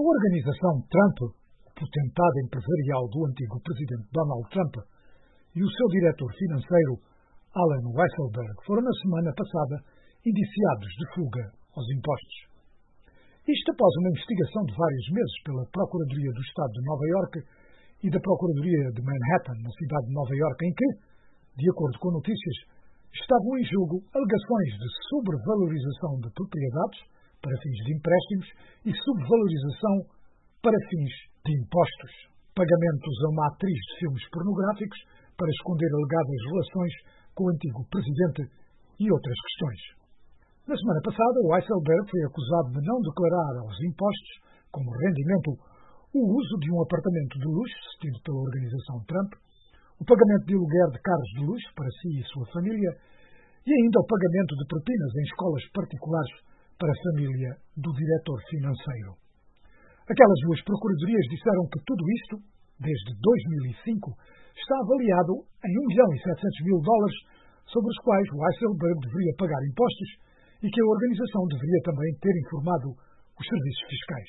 organização Trump, potentado empresarial do antigo presidente Donald Trump, e o seu diretor financeiro, Allen Weisselberg, foram na semana passada indiciados de fuga aos impostos. Isto após uma investigação de vários meses pela Procuradoria do Estado de Nova Iorque e da Procuradoria de Manhattan, na cidade de Nova Iorque, em que, de acordo com notícias, estavam em jogo alegações de sobrevalorização de propriedades para fins de empréstimos e subvalorização para fins de impostos, pagamentos a uma atriz de filmes pornográficos para esconder alegadas relações com o antigo presidente e outras questões. Na semana passada, Weisselberg foi acusado de não declarar aos impostos, como rendimento, o uso de um apartamento de luxo cedido pela organização Trump, o pagamento de aluguer de carros de luxo para si e sua família e ainda o pagamento de propinas em escolas particulares para a família do diretor financeiro. Aquelas duas procuradorias disseram que tudo isto, desde 2005, está avaliado em $1.700.000, sobre os quais Weisselberg deveria pagar impostos e que a organização deveria também ter informado os serviços fiscais.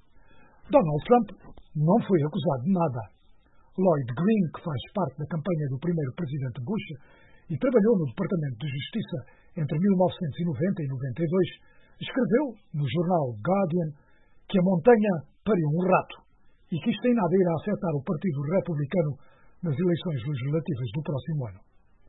Donald Trump não foi acusado de nada. Lloyd Green, que faz parte da campanha do primeiro presidente Bush e trabalhou no Departamento de Justiça entre 1990 e 92, escreveu no jornal Guardian que a montanha pariu um rato e que isto em nada irá afetar o Partido Republicano nas eleições legislativas do próximo ano.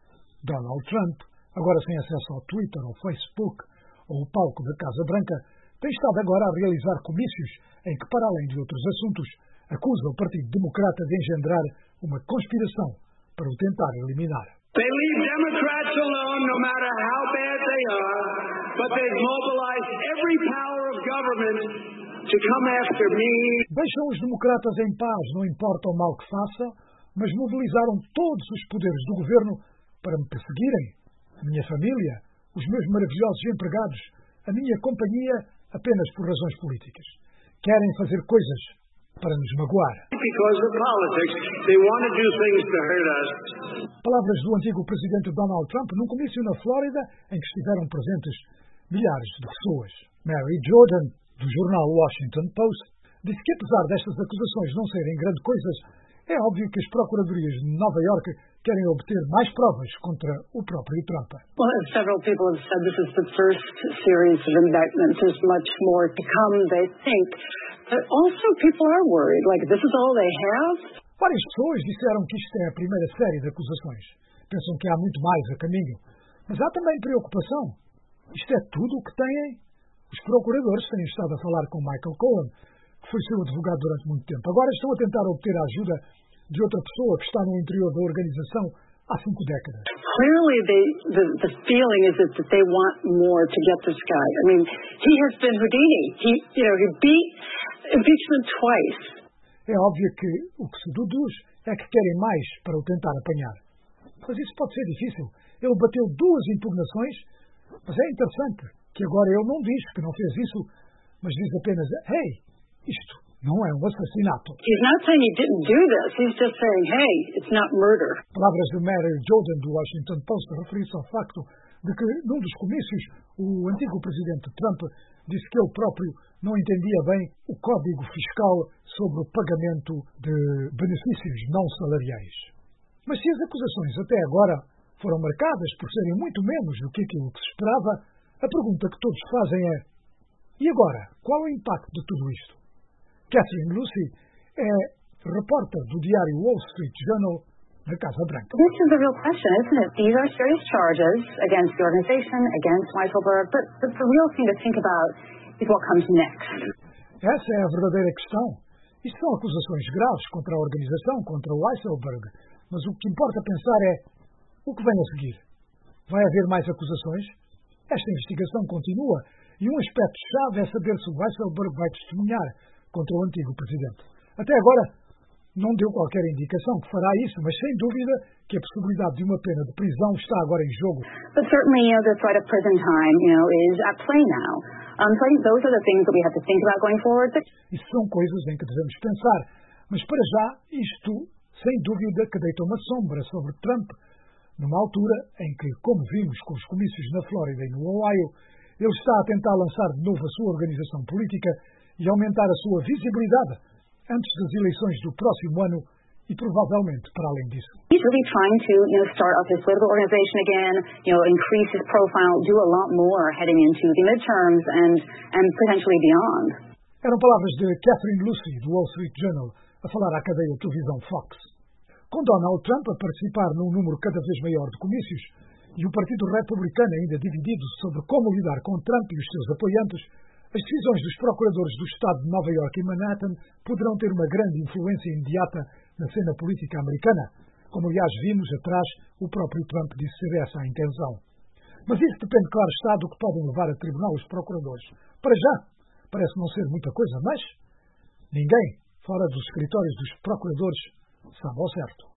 Donald Trump, agora sem acesso ao Twitter, ao Facebook ou ao palco da Casa Branca, tem estado agora a realizar comícios em que, para além de outros assuntos, acusa o Partido Democrata de engendrar uma conspiração para o tentar eliminar. They leave Democrats alone no matter how bad they are, but they've mobilized every power of government to come after me. Deixam os democratas em paz, não importa o mal que faça, mas mobilizaram todos os poderes do governo para me perseguirem, a minha família, os meus maravilhosos empregados, a minha companhia, apenas por razões políticas. Querem fazer coisas para nos magoar. Because of politics, they want to do things to hurt us. Palavras do antigo presidente Donald Trump num comício na Flórida em que estiveram presentes milhares de pessoas. Mary Jordan, do jornal Washington Post, disse que apesar destas acusações não serem grandes coisas, é óbvio que as procuradorias de Nova Iorque querem obter mais provas contra o próprio Trump. Well, as several people have said, this is the first series of indictments. There's much more to come, they think. But also people are worried, like this is all they have? Várias pessoas disseram que isto é a primeira série de acusações. Pensam que há muito mais a caminho. Mas há também preocupação. Isto é tudo o que têm. Os procuradores têm estado a falar com Michael Cohen, que foi seu advogado durante muito tempo. Agora estão a tentar obter a ajuda de outra pessoa que está no interior da organização há 5 décadas. Clearly, the feeling is that they want more to get this guy. I mean, he has been Houdini. He beat impeachment twice. É óbvio que o que se deduz é que querem mais para o tentar apanhar. Mas isso pode ser difícil. Ele bateu 2 impugnações, mas é interessante que agora ele não diz que não fez isso, mas diz apenas, hey, isto não é um assassinato. He's not saying he didn't do this. He's just saying, hey, it's not murder. Palavras de Mary Jordan do Washington Post referem-se ao facto de que, num dos comícios, o antigo presidente Trump disse que ele próprio não entendia bem o código fiscal sobre o pagamento de benefícios não salariais. Mas se as acusações até agora foram marcadas por serem muito menos do que aquilo que se esperava, a pergunta que todos fazem é: e agora, qual é o impacto de tudo isto? Catherine Lucy é repórter do diário Wall Street Journal na Casa Branca. This is the real question, isn't it? These are serious charges against the organization, against Weisselberg, but the real thing to think about is what comes next. Essa é a verdadeira questão. Isto são acusações graves contra a organização, contra o Weisselberg, mas o que importa pensar é o que vem a seguir. Vai haver mais acusações? Esta investigação continua e um aspecto-chave é saber se o Weisselberg vai testemunhar contra o antigo presidente. Até agora, não deu qualquer indicação que fará isso, mas sem dúvida que a possibilidade de uma pena de prisão está agora em jogo. But certainly, the threat of prison time, is at play now. So I think those are the things that we have to think about going forward. Isso são coisas em que devemos pensar, mas para já, isto, sem dúvida, que deita uma sombra sobre Trump, numa altura em que, como vimos com os comícios na Flórida e no Ohio, ele está a tentar lançar de novo a sua organização política e aumentar a sua visibilidade antes das eleições do próximo ano e provavelmente para além disso. He's really trying to, start up his political organization again, increase his profile, do a lot more heading into the midterms and potentially beyond. Eram palavras de Catherine Lucy, do Wall Street Journal, a falar à cadeia de televisão Fox. Com Donald Trump a participar num número cada vez maior de comícios e o Partido Republicano ainda dividido sobre como lidar com Trump e os seus apoiantes, as decisões dos procuradores do Estado de Nova Iorque e Manhattan poderão ter uma grande influência imediata na cena política americana, como aliás vimos atrás o próprio Trump disse ser essa a intenção. Mas isso depende, claro está, do que podem levar a tribunal os procuradores. Para já, parece não ser muita coisa, mas ninguém, fora dos escritórios dos procuradores, sabe ao certo.